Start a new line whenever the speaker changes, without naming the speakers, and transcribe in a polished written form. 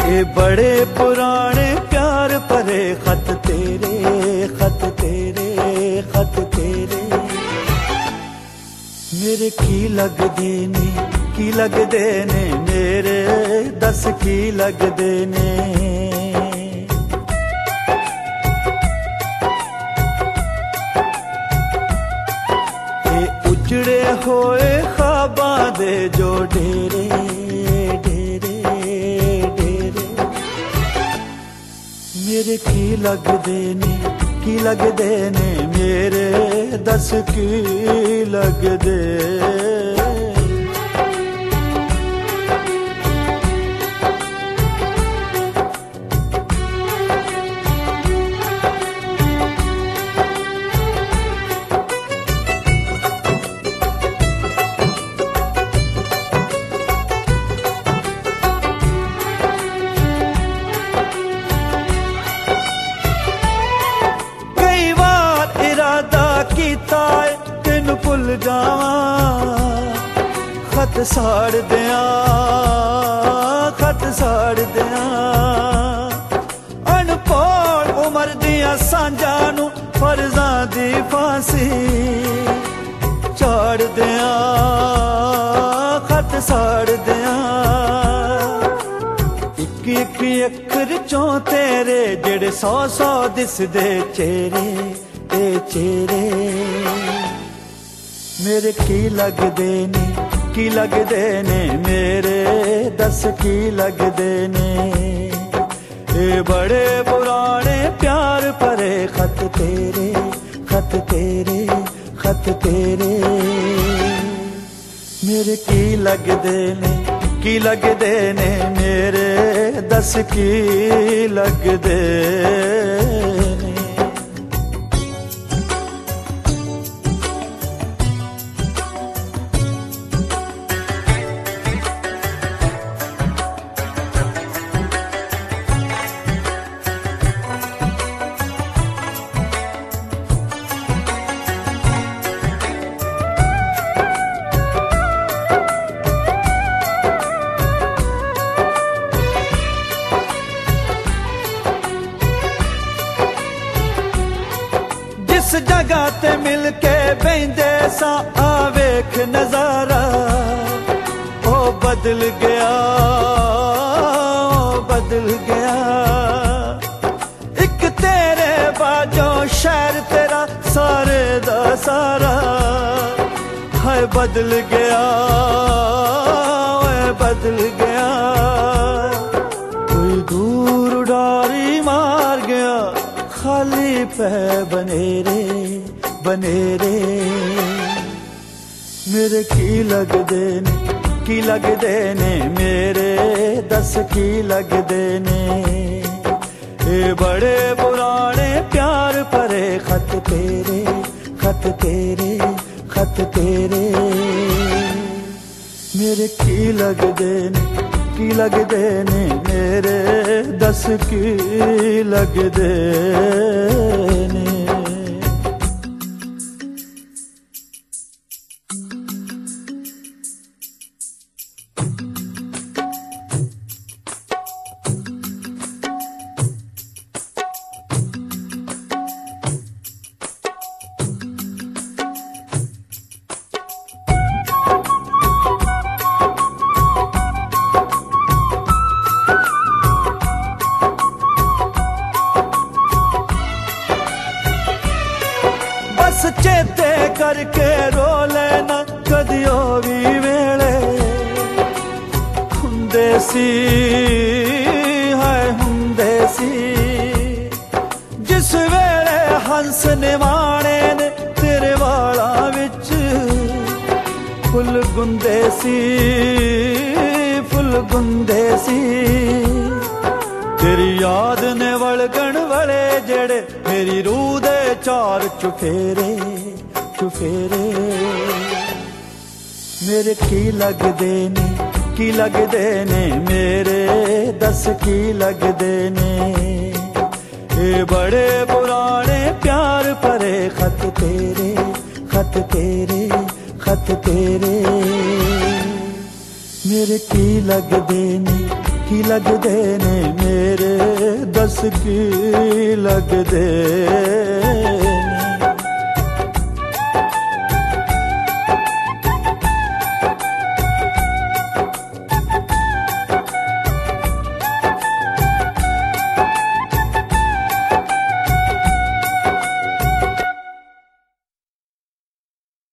ये बड़े पुराने प्यार भरे खत तेरे, खत तेरे, खत तेरे मेरे की लगदे ने, की लगदे ने मेरे, दस की लगदे ने। ये उजड़े होए ख्वाबां दे जो डेरे, डेरे, डेरे मेरे की लगदे ने, की लगदे ने मेरे, दस की लगदे। तेन भुल जावा खत साड़ दिया, खत साड़ दिया अनपढ़ उमर दिया सांझा नू फर्जां दी फांसी चाड़ दिया, खत साड़ दिया। इक इक अखर चों तेरे जेड़े सौ सौ दिसदे चेहरे, ए चेहरे मेरे की लगदे ने, की लगदे ने मेरे, दस की लगदे ने। ये बड़े पुराने प्यार भरे खत तेरे, खत तेरे, खत तेरे मेरे की लगदे ने, की लगदे ने मेरे, दस की लगदे ने। जिस जगह ते मिल के बहिंदे सा आवेख नजारा, ओ बदल गया, ओ बदल गया। एक तेरे बाजो शहर तेरा सारे दा सारा है बदल गया, ओए बदल गया। कोई दूर उड़ारी मार गया खाली पे बनेरे, बनेरे मेरे की लगदे ने, की लगदे ने मेरे, दस की लगदे ने। ये बड़े पुराने प्यार भरे खत तेरे, खत तेरे, खत तेरे मेरे की लगदे ने, की लगदे ने मेरे, दस की लगदे ने। चेते करके रो लेना कदियो भी वेले हुंदे सी, हाय हुंदे सी। जिस वेले हंस निवाणे ने तेरे वाला विच फुल गुंदे सी, फुल गुंदे सी। तेरी याद ने वलगण वाले जेड़े मेरी रूह दे चार चुफेरे, चुफेरे मेरे की लगदे ने, की लगदे ने मेरे, दस की लगदे ने। ये बड़े पुराने प्यार भरे खत तेरे, खत तेरे, खत तेरे मेरे की लगदे ने, की लगदे ने मेरे दस की लगदे